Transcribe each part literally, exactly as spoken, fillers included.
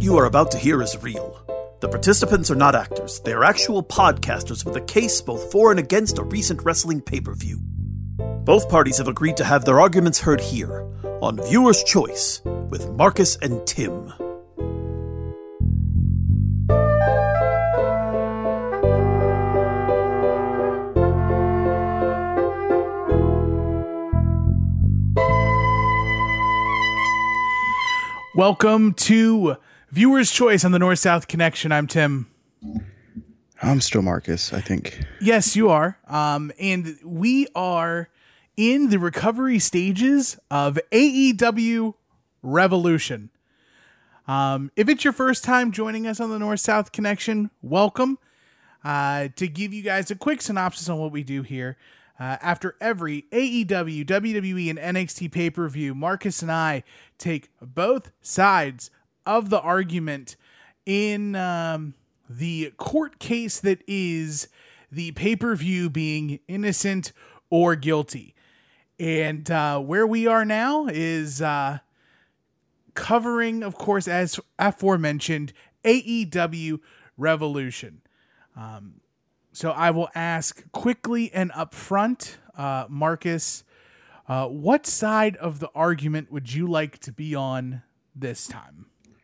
you are about to hear is real. The participants are not actors. They are actual podcasters with a case both for and against a recent wrestling pay-per-view. Both parties have agreed to have their arguments heard here on Viewer's Choice with Marcus and Tim. Welcome to Viewer's Choice on the North-South Connection. I'm Tim. I'm still Marcus, I think. Yes, you are. Um, and we are in the recovery stages of A E W Revolution. Um, if it's your first time joining us on the North-South Connection, welcome. Uh, to give you guys a quick synopsis on what we do here. Uh, after every A E W, W W E, and N X T pay-per-view, Marcus and I take both sides of the argument in um, the court case that is the pay-per-view being innocent or guilty. And uh, where we are now is uh, covering, of course, as aforementioned, A E W Revolution. Um So I will ask quickly and upfront, uh, Marcus, uh, what side of the argument would you like to be on this time?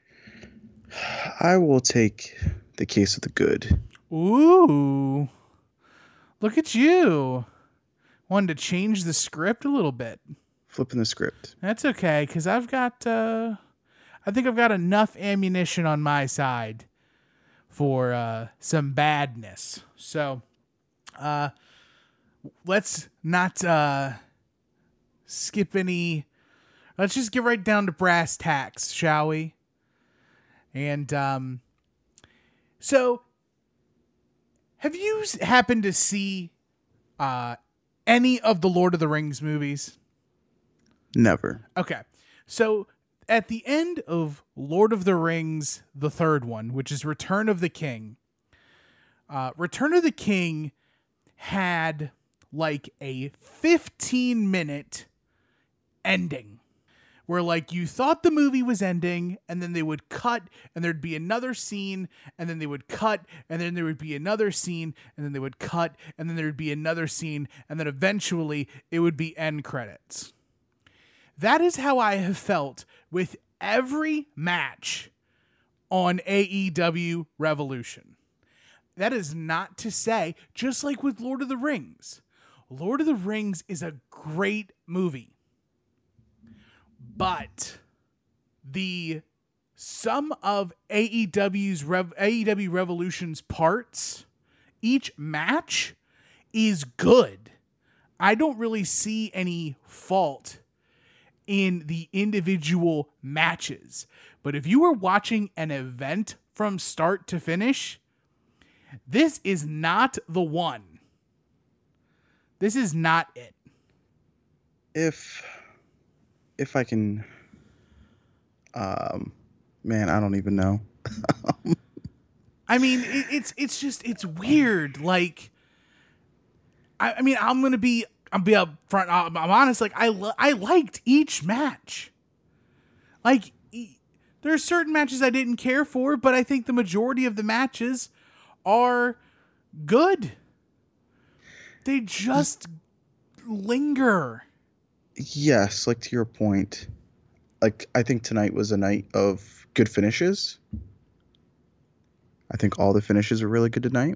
I will take the case of the good. Ooh, look at you. Wanted to change the script a little bit. Flipping the script. That's okay, because I've got, uh, I think I've got enough ammunition on my side for uh, some badness. So, uh, let's not uh, skip any. Let's just get right down to brass tacks, shall we? And um, so, have you happened to see uh, any of the Lord of the Rings movies? Never. Okay, so at the end of Lord of the Rings, the third one, which is Return of the King, uh, Return of the King had like a fifteen minute ending where like you thought the movie was ending and then they would cut and there'd be another scene and then they would cut and then there would be another scene and then they would cut and then there would be another scene and then eventually it would be end credits. That is how I have felt with every match on A E W Revolution. That is not to say, just like with Lord of the Rings, Lord of the Rings is a great movie. But the sum of A E W's Rev, A E W Revolution's parts, each match is good. I don't really see any fault in the individual matches. But if you were watching an event from start to finish, this is not the one. This is not it. If if I can um man, I don't even know. I mean, it, it's it's just it's weird. Like I, I mean, I'm going to be I'll be up front. I'm honest. Like I, I liked each match. Like e- there are certain matches I didn't care for, but I think the majority of the matches are good. They just linger. Yes, like to your point. Like I think tonight was a night of good finishes. I think all the finishes are really good tonight.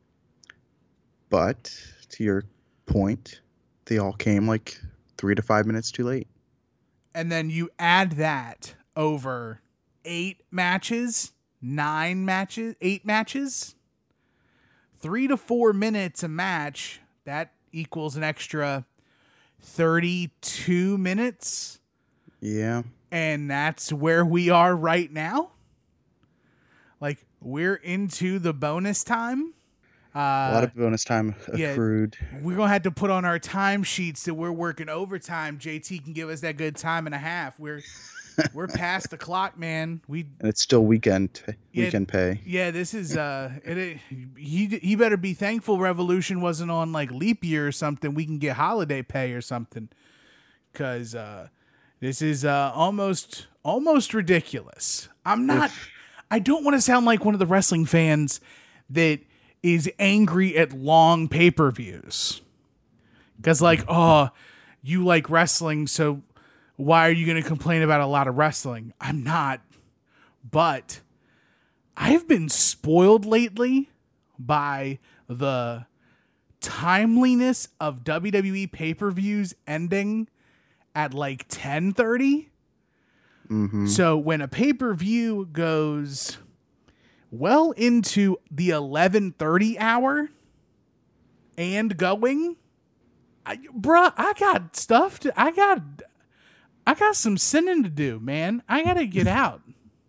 But to your point, they all came like three to five minutes too late. And then you add that over eight matches, nine matches, eight matches, three to four minutes a match. That equals an extra thirty-two minutes. Yeah. And that's where we are right now. Like we're into the bonus time. Uh, a lot of bonus time accrued. Yeah, we're going to have to put on our time sheets that we're working overtime. J T can give us that good time and a half. We're we're past the clock, man. We And it's still weekend yeah, weekend pay. Yeah, this is uh it, it, he he better be thankful Revolution wasn't on like leap year or something. We can get holiday pay or something. Cuz uh this is uh almost almost ridiculous. I'm not I don't want to sound like one of the wrestling fans that is angry at long pay-per-views. Because like, oh, you like wrestling, so why are you going to complain about a lot of wrestling? I'm not. But I've been spoiled lately by the timeliness of W W E pay-per-views ending at like ten thirty. Mm-hmm. So when a pay-per-view goes well into the eleven thirty hour and going, I, bruh, I got stuff to, I got, I got some sinning to do, man. I gotta get out.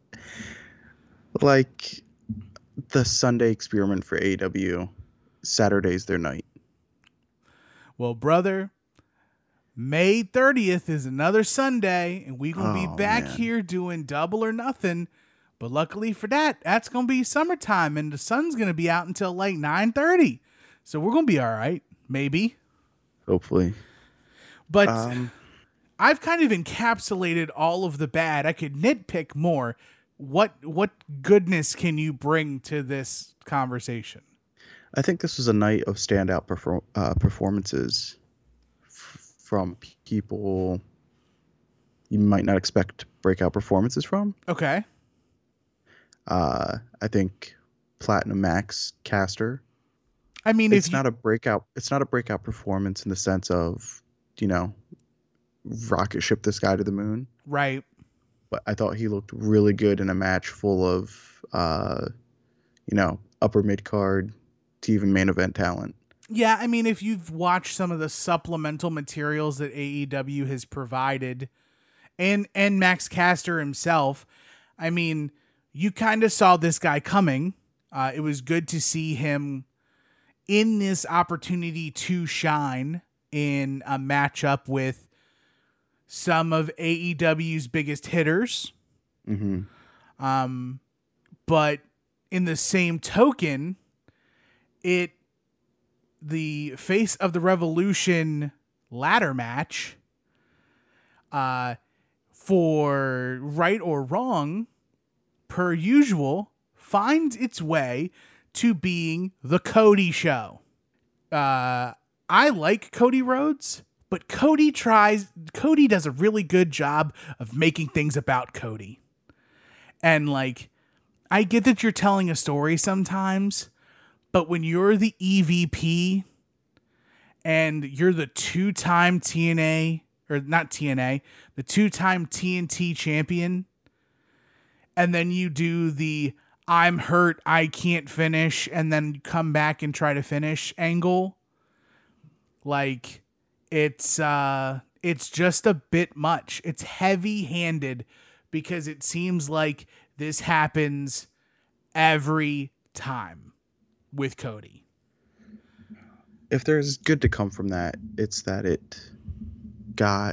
Like the Sunday experiment for A E W, Saturday's their night. Well, brother, May thirtieth is another Sunday, and we're going to Oh, be back man. here doing Double or Nothing. But luckily for that, that's going to be summertime, and the sun's going to be out until like nine thirty. So we're going to be all right, maybe. Hopefully. But Um, I've kind of encapsulated all of the bad. I could nitpick more. What what goodness can you bring to this conversation? I think this was a night of standout perfor- uh, performances f- from p- people you might not expect breakout performances from. Okay. Uh, I think Platinum Max Caster. I mean, It's if you, not a breakout. It's not a breakout performance in the sense of, you know, rocket ship this guy to the moon. right. But I thought he looked really good in a match full of, uh, you know, upper mid card to even main event talent. Yeah, I mean, if you've watched some of the supplemental materials that A E W has provided, and and Max Caster himself, I mean, you kind of saw this guy coming. Uh, it was good to see him in this opportunity to shine in a matchup with some of A E W's biggest hitters. Mm-hmm. Um, but in the same token, it the Face of the Revolution ladder match, uh, for right or wrong, per usual, finds its way to being the Cody show. Uh, I like Cody Rhodes, but Cody tries, Cody does a really good job of making things about Cody. And like, I get that you're telling a story sometimes, but when you're the E V P and you're the two-time T N A, or not T N A, the two-time T N T champion, and then you do the I'm hurt, I can't finish, and then come back and try to finish angle, like, it's uh it's just a bit much. It's heavy-handed because it seems like this happens every time with Cody. If there's good to come from that, it's that it got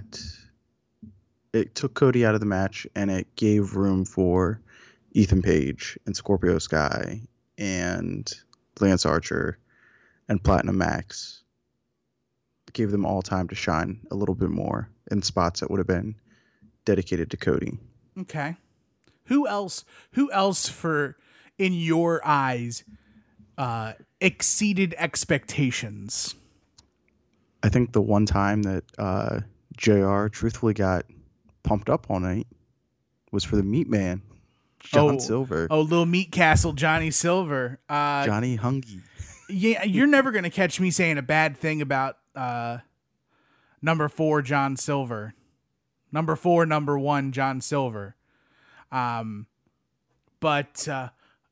it took Cody out of the match and it gave room for Ethan Page and Scorpio Sky and Lance Archer and Platinum Max. It gave them all time to shine a little bit more in spots that would have been dedicated to Cody. Okay. Who else who else for in your eyes uh exceeded expectations? I think the one time that uh, J R truthfully got pumped up all night was for the Meat Man, John oh, Silver. Oh, little meat castle Johnny Silver. Uh Johnny Hungy. Yeah, you're never going to catch me saying a bad thing about uh number four John Silver. Number four, number one John Silver. Um but uh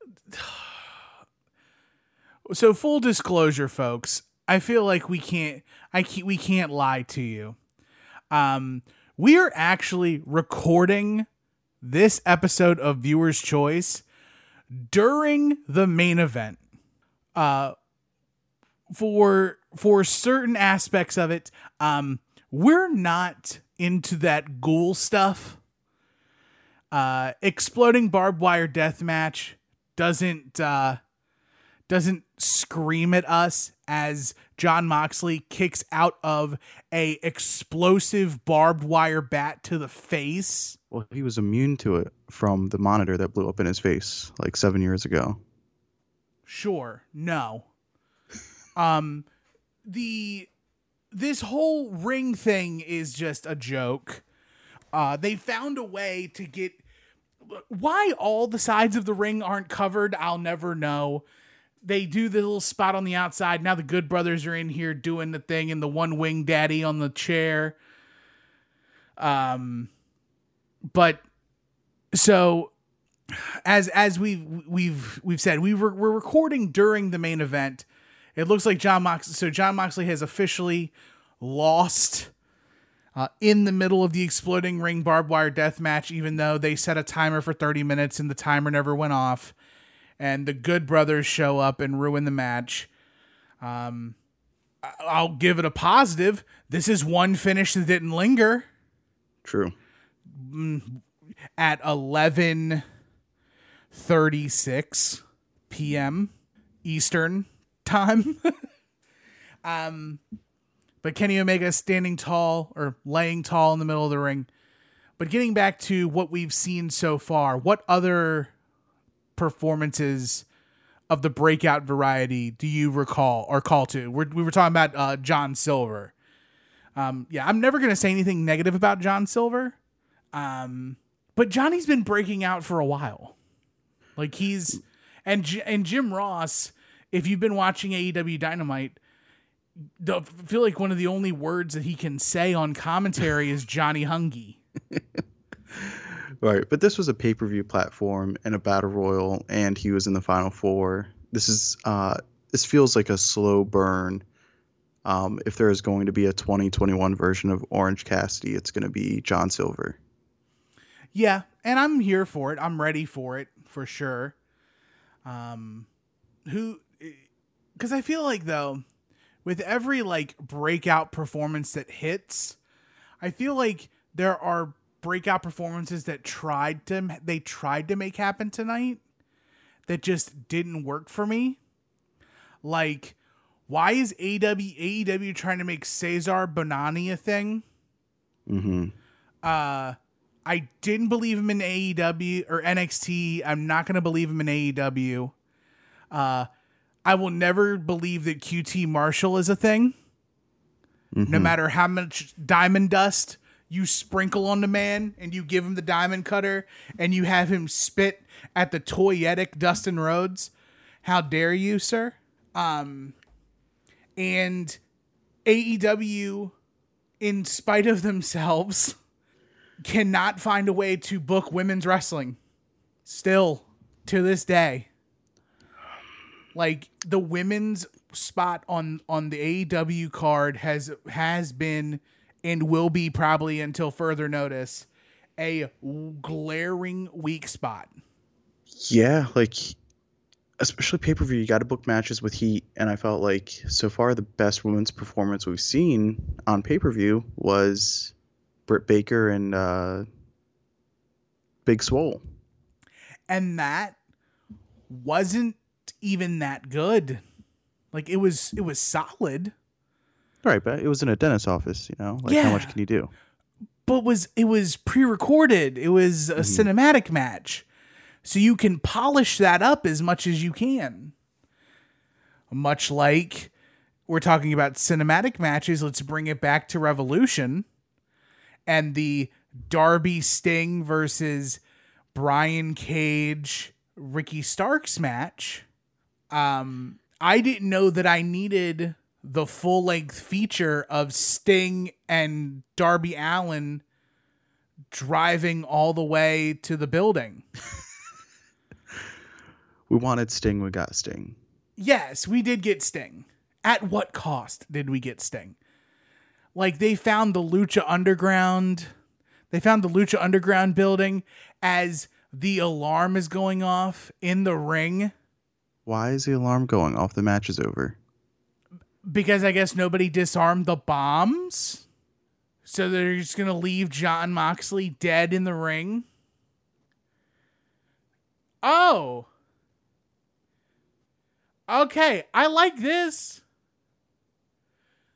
so full disclosure, folks, I feel like we can't I can't, we can't lie to you. Um we are actually recording this episode of Viewer's Choice during the main event. Uh for for certain aspects of it, um we're not into that ghoul stuff. Uh exploding barbed wire deathmatch doesn't uh doesn't scream at us as Jon Moxley kicks out of a explosive barbed wire bat to the face. Well, he was immune to it from the monitor that blew up in his face like seven years ago. Sure. No. Um, the this whole ring thing is just a joke. Uh, they found a way to get why all the sides of the ring aren't covered. I'll never know. They do the little spot on the outside. Now the Good Brothers are in here doing the thing, and the one wing daddy on the chair. Um, but so as as we we've we've said, we were we're recording during the main event. It looks like Jon Moxley. So Jon Moxley has officially lost uh, in the middle of the exploding ring barbed wire death match, even though they set a timer for thirty minutes and the timer never went off. And the Good Brothers show up and ruin the match. Um, I'll give it a positive. This is one finish that didn't linger. True. At eleven thirty-six p.m. Eastern time. um, but Kenny Omega standing tall or laying tall in the middle of the ring. But getting back to what we've seen so far, what other performances of the breakout variety do you recall or call to? We're, we were talking about uh, John Silver. Um, yeah, I'm never going to say anything negative about John Silver. Um, but Johnny's been breaking out for a while. Like he's, and, and Jim Ross, if you've been watching A E W Dynamite, I feel like one of the only words that he can say on commentary is Johnny Hungy. Right, but this was a pay-per-view platform and a battle royal, and he was in the final four. This is uh, this feels like a slow burn. Um, if there is going to be a twenty twenty-one version of Orange Cassidy, it's going to be John Silver. Yeah, and I'm here for it. I'm ready for it for sure. Um, who? Because I feel like though, with every like breakout performance that hits, I feel like there are breakout performances that tried to they tried to make happen tonight that just didn't work for me. Like, why is A E W A E W trying to make Cesar Bonani a thing? Mm-hmm. Uh, I didn't believe him in A E W or N X T. I'm not going to believe him in A E W. Uh, I will never believe that Q T Marshall is a thing. Mm-hmm. No matter how much diamond dust you sprinkle on the man and you give him the diamond cutter and you have him spit at the toyetic Dustin Rhodes. How dare you, sir? Um, and A E W, in spite of themselves, cannot find a way to book women's wrestling. Still, to this day. Like, the women's spot on, on the A E W card has has been and will be probably until further notice a glaring weak spot. Yeah, like especially pay-per-view, you got to book matches with heat, and I felt like so far the best women's performance we've seen on pay-per-view was Britt Baker and uh, Big Swole. And that wasn't even that good. Like it was, it was solid. Right, but it was in a dentist's office, you know? Like, yeah. How much can you do? But was it was pre-recorded. It was a mm-hmm. cinematic match. So you can polish that up as much as you can. Much like we're talking about cinematic matches, let's bring it back to Revolution. And the Darby Sting versus Brian Cage, Ricky Starks match. Um, I didn't know that I needed the full-length feature of Sting and Darby Allin driving all the way to the building. We wanted Sting, we got Sting. Yes, we did get Sting. At what cost did we get Sting? Like, they found the Lucha Underground. They found the Lucha Underground building as the alarm is going off in the ring. Why is the alarm going off? The match is over. Because I guess nobody disarmed the bombs. So they're just going to leave Jon Moxley dead in the ring. Oh. Okay, I like this.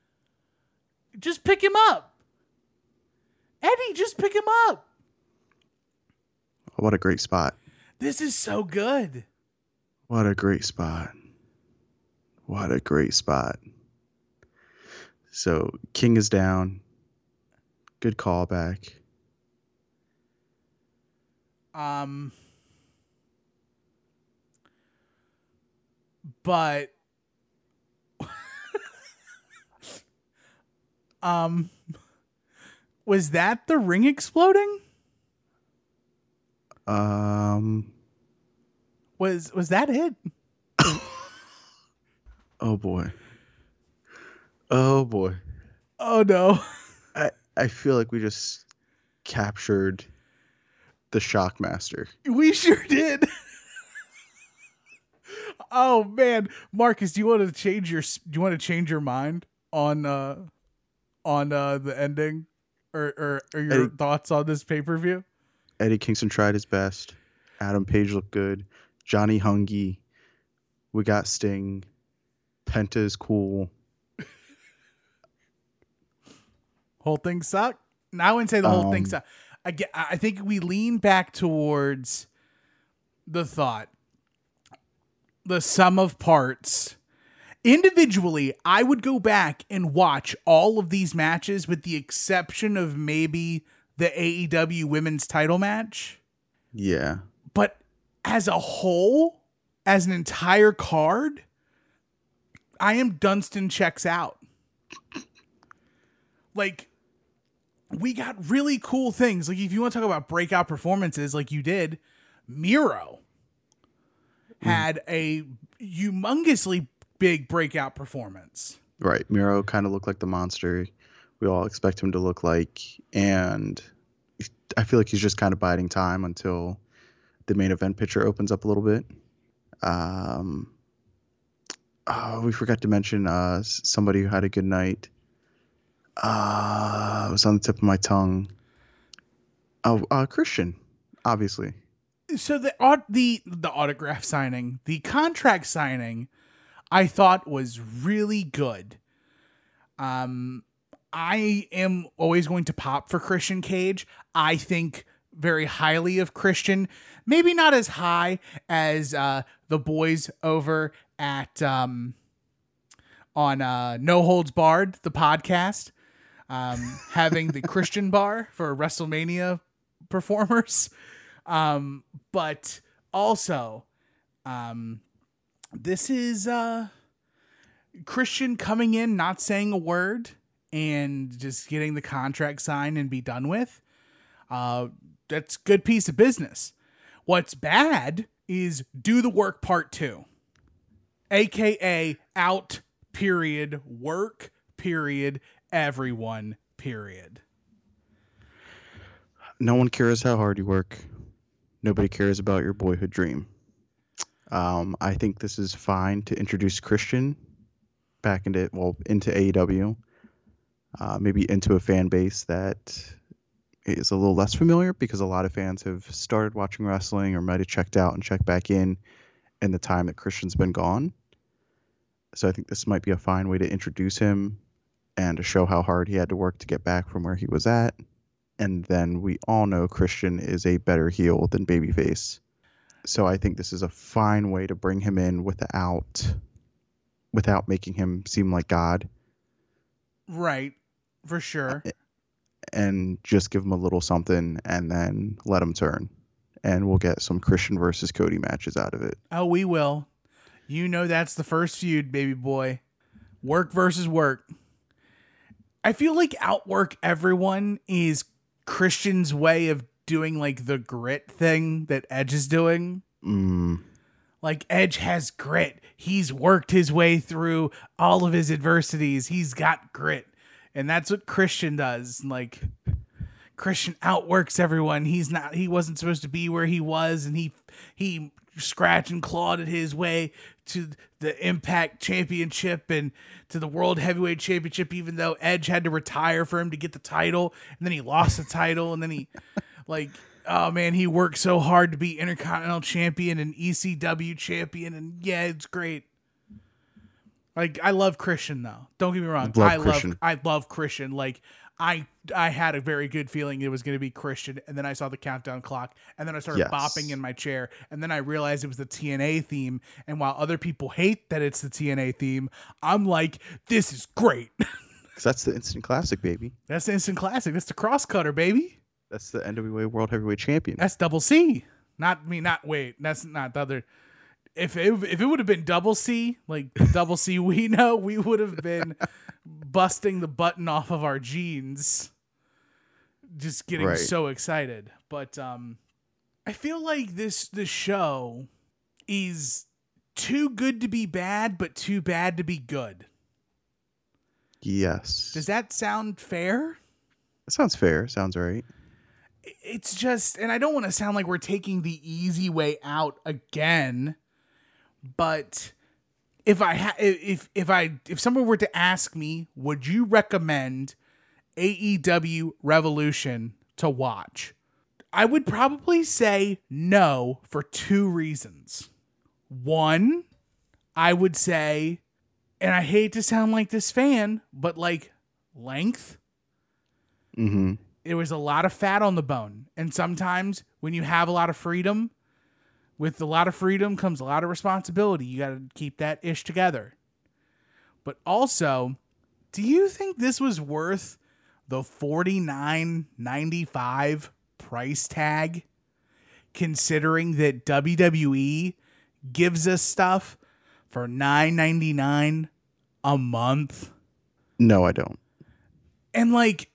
Just pick him up. Eddie, just pick him up. What a great spot. This is so good. What a great spot. What a great spot. So King is down. Good callback. Um, but, um, was that the ring exploding? Um, was, was that it? Oh boy. Oh boy. Oh no. I, I feel like we just captured the Shockmaster. We sure did. Oh man, Marcus, do you want to change your do you want to change your mind on uh on uh the ending or or, or your Eddie, thoughts on this pay-per-view? Eddie Kingston tried his best. Adam Page looked good. Johnny Hungy. We got Sting. Penta is cool. Whole thing sucked? No, I wouldn't say the whole um, thing sucked. I, get, I think we lean back towards the thought, the sum of parts. Individually, I would go back and watch all of these matches with the exception of maybe the A E W women's title match. Yeah. But as a whole, as an entire card, I am Dunstan checks out. Like, we got really cool things. Like, if you want to talk about breakout performances like you did, Miro had a humongously big breakout performance. Right. Miro kind of looked like the monster we all expect him to look like. And I feel like he's just kind of biding time until the main event picture opens up a little bit. Um, oh, we forgot to mention uh, somebody who had a good night. Uh, it was on the tip of my tongue. Oh, uh, Christian, obviously. So the the the autograph signing, the contract signing, I thought was really good. Um, I am always going to pop for Christian Cage. I think very highly of Christian. Maybe not as high as uh, the boys over at um, on uh, No Holds Barred, the podcast. Um, having the Christian bar for WrestleMania performers. Um, but also, um, this is, uh, Christian coming in, not saying a word and just getting the contract signed and be done with. Uh, that's a good piece of business. What's bad is do the work part two, A K A out period, work period, everyone, period. No one cares how hard you work. Nobody cares about your boyhood dream. Um, I think this is fine to introduce Christian back into well into A E W, uh, maybe into a fan base that is a little less familiar because a lot of fans have started watching wrestling or might have checked out and checked back in in the time that Christian's been gone. So I think this might be a fine way to introduce him and to show how hard he had to work to get back from where he was at. And then we all know Christian is a better heel than babyface. So I think this is a fine way to bring him in without without making him seem like God. Right. For sure. And just give him a little something and then let him turn. And we'll get some Christian versus Cody matches out of it. Oh, we will. You know that's the first feud, baby boy. Work versus work. I feel like outwork everyone is Christian's way of doing like the grit thing that Edge is doing. Mm. Like Edge has grit. He's worked his way through all of his adversities. He's got grit. And that's what Christian does. Like Christian outworks everyone. He's not, he wasn't supposed to be where he was. And he, he scratched and clawed at his way to the Impact Championship and to the World Heavyweight Championship, even though Edge had to retire for him to get the title. And then he lost the title. And then he like, oh man, he worked so hard to be Intercontinental Champion and E C W Champion. And yeah, it's great. Like, I love Christian though. Don't get me wrong. Love I Christian. love, I love Christian. Like, I I had a very good feeling it was going to be Christian, and then I saw the countdown clock, and then I started Yes. bopping in my chair, and then I realized it was the T N A theme, and while other people hate that it's the T N A theme, I'm like, this is great. Because that's the instant classic, baby. That's the instant classic. That's the crosscutter, baby. That's the N W A World Heavyweight Champion. That's Double C. Not me. Not wait. That's not the other. If it, if it would have been Double C, like the Double C we know, we would have been busting the button off of our jeans, just getting Right. so excited. But um, I feel like this this show is too good to be bad, but too bad to be good. Yes. Does that sound fair? That sounds fair. Sounds right. It's just, and I don't want to sound like we're taking the easy way out again, but if I ha- if if I if someone were to ask me, would you recommend A E W Revolution to watch? I would probably say no for two reasons. One, I would say, and I hate to sound like this fan, but like length. Mm-hmm. There was a lot of fat on the bone. And sometimes when you have a lot of freedom, with a lot of freedom comes a lot of responsibility. You got to keep that ish together. But also, do you think this was worth the forty-nine ninety-five price tag, considering that W W E gives us stuff for nine ninety-nine a month? No, I don't. And like,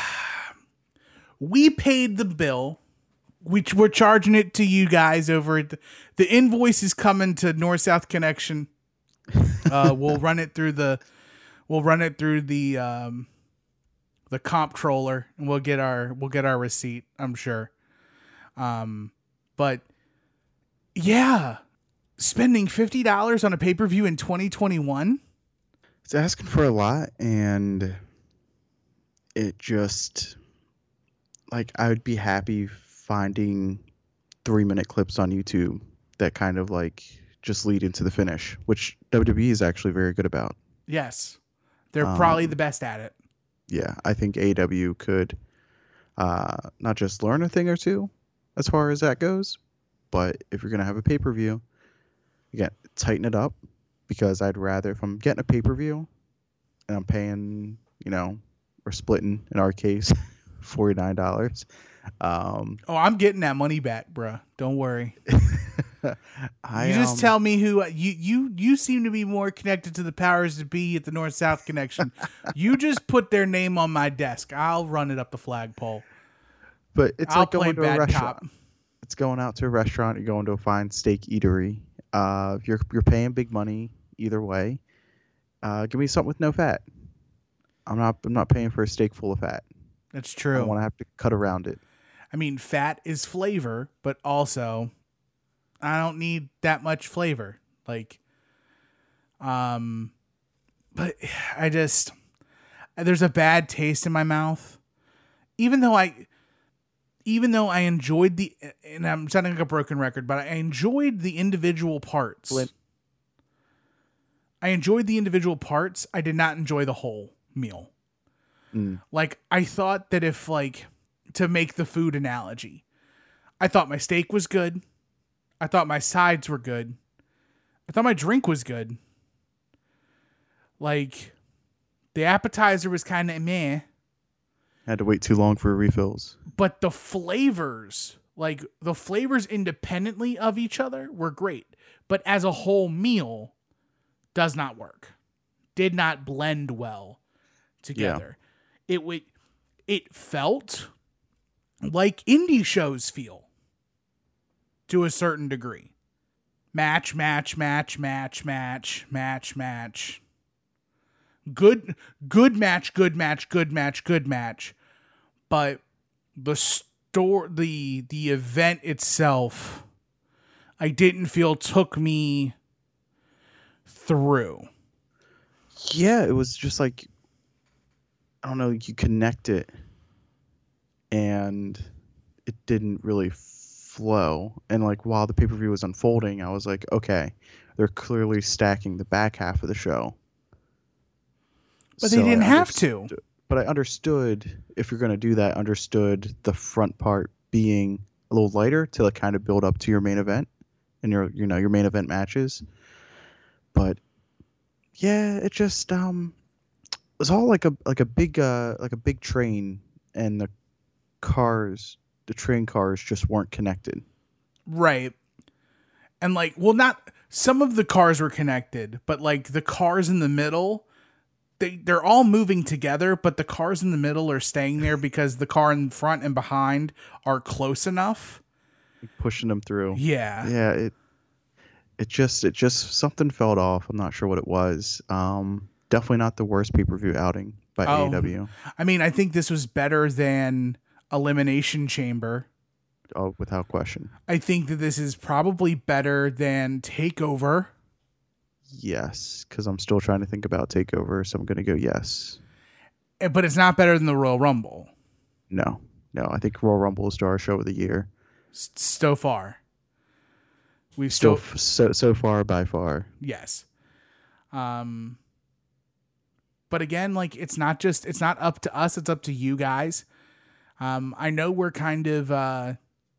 we paid the bill. We, we're charging it to you guys over at the, the invoice is coming to North South Connection. Uh, we'll run it through the, we'll run it through the, um, the comptroller, and we'll get our, we'll get our receipt, I'm sure. Um, but yeah, spending fifty dollars on a pay-per-view in twenty twenty-one. It's asking for a lot, and it just, like, I would be happy finding three minute clips on YouTube that kind of like just lead into the finish, which W W E is actually very good about. Yes. They're Um, probably the best at it. Yeah, I think A E W could uh, not just learn a thing or two as far as that goes, but if you're going to have a pay-per-view, again, tighten it up, because I'd rather, if I'm getting a pay-per-view and I'm paying, you know, we're splitting in our case, forty-nine dollars. Um, Oh, I'm getting that money back, bruh. Don't worry. I, You just um, tell me who you you you seem to be more connected to the powers that be at the North South Connection. You just put their name on my desk. I'll run it up the flagpole. But it's I'll like play going to a bad restaurant. cop. It's going out to a restaurant. You're going to a fine steak eatery. Uh, you're you're paying big money either way. Uh, give me something with no fat. I'm not I'm not paying for a steak full of fat. That's I true. don't want to have to cut around it. I mean, fat is flavor, but also I don't need that much flavor. Like, um, but I just, there's a bad taste in my mouth. Even though I, even though I enjoyed the, and I'm sounding like a broken record, but I enjoyed the individual parts. Flint. I enjoyed the individual parts. I did not enjoy the whole meal. Mm. Like, I thought that if, like, to make the food analogy, I thought my steak was good. I thought my sides were good. I thought my drink was good. Like, the appetizer was kind of meh. Had to wait too long for refills. But the flavors, like, the flavors independently of each other were great. But as a whole meal, does not work. Did not blend well together. Yeah. It would, it felt like indie shows feel to a certain degree. Match, match, match, match, match, match, match. Good, good match, good match, good match, good match. But the store, the the event itself, I didn't feel took me through. Yeah, it was just like, I don't know, you connect it and it didn't really flow. And like while the pay-per-view was unfolding, I was like, okay, they're clearly stacking the back half of the show. But So they didn't I have to. understood- but I understood if you're going to do that, understood the front part being a little lighter to like kind of build up to your main event and your, you know, your main event matches. But yeah, it just, um, it was all like a, like a big, uh, like a big train, and the cars, the train cars just weren't connected. Right. And like, well, not some of the cars were connected, but like the cars in the middle, they, they're all moving together, but the cars in the middle are staying there because the car in front and behind are close enough. Pushing them through. Yeah. Yeah. It, it just, it just, something felt off. I'm not sure what it was. Um, definitely not the worst pay-per-view outing by oh, A E W. I mean, I think this was better than Elimination Chamber. Oh, without question. I think that this is probably better than TakeOver. Yes, because I'm still trying to think about TakeOver, so I'm going to go yes. But it's not better than the Royal Rumble. No, no. I think Royal Rumble is our show of the year. So far. We've still, still so so far by far. Yes. Um. But again, like, it's not just, it's not up to us, it's up to you guys. Um, I know we're kind of, uh,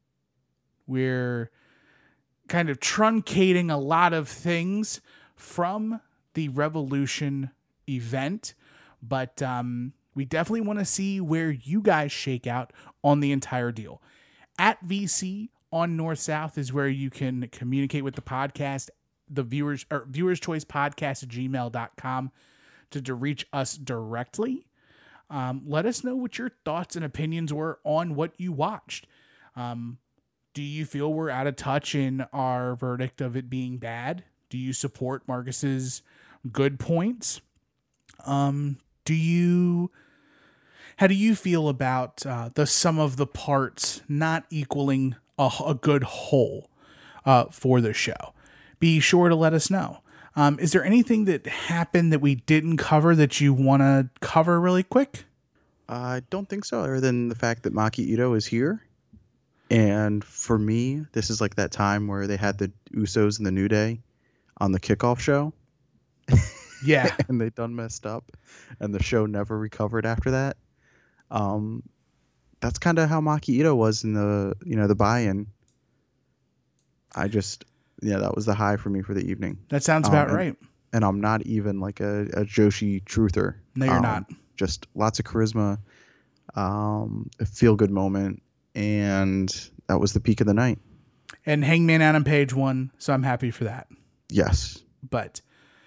we're kind of truncating a lot of things from the Revolution event, but um, we definitely want to see where you guys shake out on the entire deal. At V C on North South is where you can communicate with the podcast, the viewers or viewers choice podcast at gmail dot com to, to reach us directly. Um, let us know what your thoughts and opinions were on what you watched. Um, do you feel we're out of touch in our verdict of it being bad? Do you support Marcus's good points? Um, do you, how do you feel about uh, the sum of the parts not equaling a, a good whole uh, for the show? Be sure to let us know. Um, is there anything that happened that we didn't cover that you want to cover really quick? I don't think so, other than the fact that Maki Ito is here. And for me, this is like that time where they had the Usos and the New Day on the kickoff show. Yeah. And they done messed up, and the show never recovered after that. Um, that's kind of how Maki Ito was in the, you know, the buy-in. I just, yeah, that was the high for me for the evening. That sounds about um, and, right. And I'm not even like a, a Joshi truther. No, you're um, not. Just lots of charisma, um, a feel-good moment, and that was the peak of the night. And Hangman Adam Page won, so I'm happy for that. Yes. But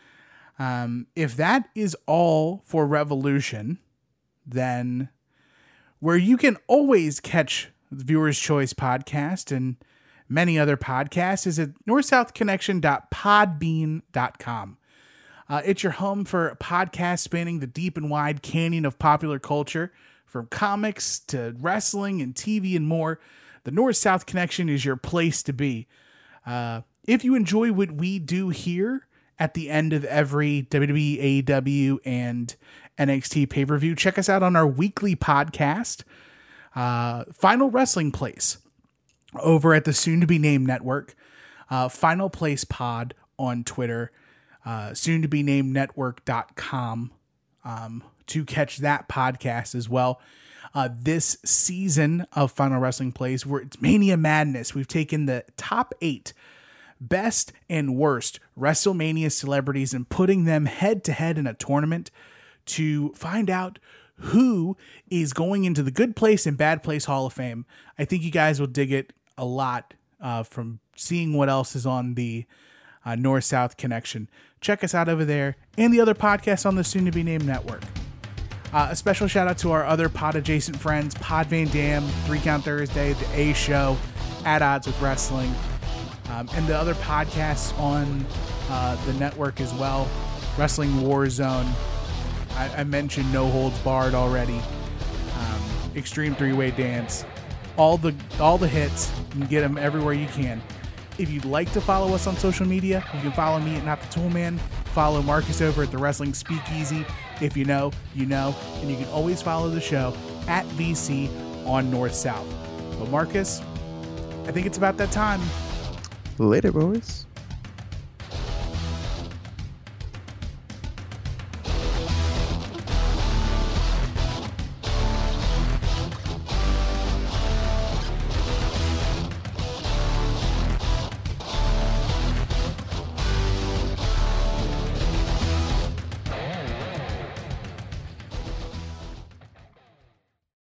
um, if that is all for Revolution, then where you can always catch the Viewer's Choice podcast and many other podcasts is at north south connection dot podbean dot com. Uh, it's your home for podcasts spanning the deep and wide canyon of popular culture, from comics to wrestling and T V and more. The North-South Connection is your place to be. Uh, if you enjoy what we do here at the end of every W W E, A E W, and N X T pay-per-view, check us out on our weekly podcast, uh, Final Wrestling Place, over at the soon-to-be-named network, uh, Final Place Pod on Twitter, uh, soon-to-be-named network dot com, um, to catch that podcast as well. Uh, this season of Final Wrestling Place, where it's Mania Madness, we've taken the top eight best and worst WrestleMania celebrities and putting them head-to-head in a tournament to find out who is going into the Good Place and Bad Place Hall of Fame. I think you guys will dig it a lot uh, from seeing what else is on the uh, North-South Connection. Check us out over there and the other podcasts on the soon-to-be-named network. Uh, a special shout out to our other pod adjacent friends, Pod Van Dam, Three Count Thursday, The A Show, At Odds with Wrestling, um, and the other podcasts on uh, the network as well. Wrestling Warzone. I, I mentioned No Holds Barred already. Um, Extreme Three-Way Dance. All the all the hits. You can get them everywhere you can. If you'd like to follow us on social media, you can follow me at Not the Toolman. Follow Marcus over at the Wrestling Speakeasy. If you know, you know. And you can always follow the show at V C on North South. But Marcus, I think it's about that time. Later, boys.